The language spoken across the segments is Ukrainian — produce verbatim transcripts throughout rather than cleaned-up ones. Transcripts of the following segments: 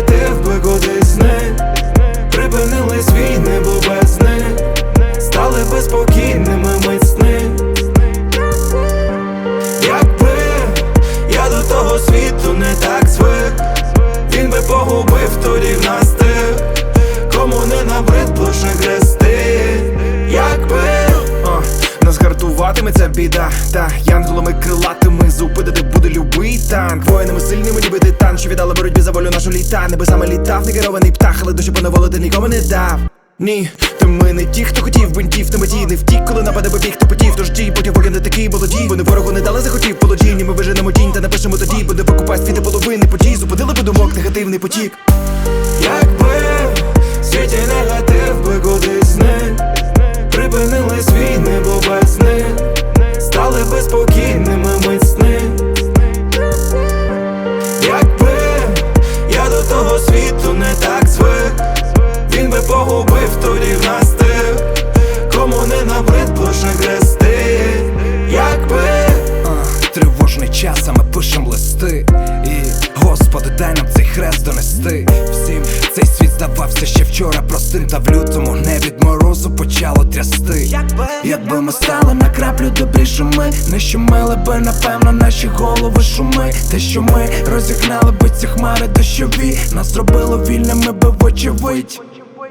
негатив би кудись зник. Припинились війни, бо без них стали би спокійними мицьни. Якби я до того світу не так звик, він би погубив тоді в нас тих, кому не набридло ще грести. Якби uh, нас гартуватиме ця біда, та янголами крилатими зупинити буде любий танк. Воїнами сильними, ніби титан, що віддали боротьбі за волю нашу літа. Небесами літав, не керований птах, але душі поневолити нікому не дав. Ні, то ми не ті, хто хотів бинтів, на меті не втік, коли нападе би біг, хто потів. Тож ті, потім поки не такий молоді. Вони ворогу не дали, захотів полоджінні. Ми виженемо тінь та напишемо тоді, буде покупать світи половини подій. Зупинили би думок негативний потік. Якби в світі негатив би кудись зник, припинились війни, бо без них стали би спокійними мицьни. Якби я до того світу не так звик, він би погубив тоді в нас тих, кому не набридло ще грести. Якби uh, Тривожний час, а ми пишем листи. І, Господи, дай нам цей хрест донести. Всім цей світ здавався ще вчора простим, та в лютому не від морозу почало трясти. Якби, Якби ми стали на краплю добрішими, не щемили би, напевно, наші голови шуми. Те, що ми розігнали би ці хмари дощові, нас зробило вільними би вочевидь.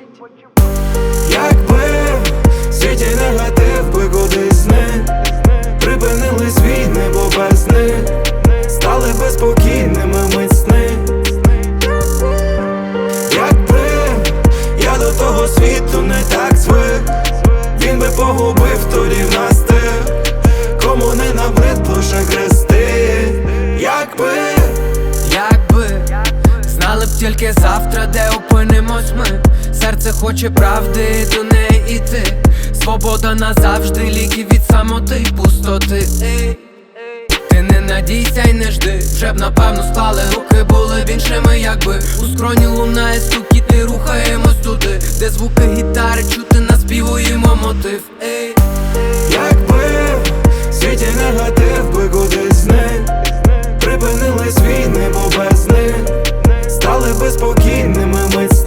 Якби в світі негатив би кудись зник, припинились війни, бо без них стали би спокійними мицьни. Якби я до того світу не так звик, він би погубив тоді в нас тих, кому не набридло ще грести. Якби Якби знали б тільки завтра, де опинимось ми. Серце хоче правди, до неї іти. Свобода назавжди, ліки від самоти, пустоти. Ти не надійся й не жди, вже б напевно склали руки, були б іншими, якби у скроні лунає стукіт, і рухаємось туди, де звуки гітари чути, наспівуємо мотив. Ей. Якби в світі негатив би кудись зник, припинились війни, бо без них стали би спокійними мицьни.